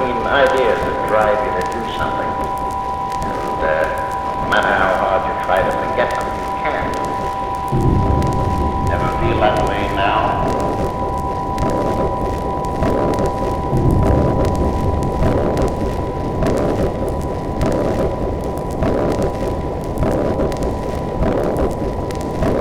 mean, ideas that drive you to do something. And no matter how hard you try to forget them, you can't. Never feel that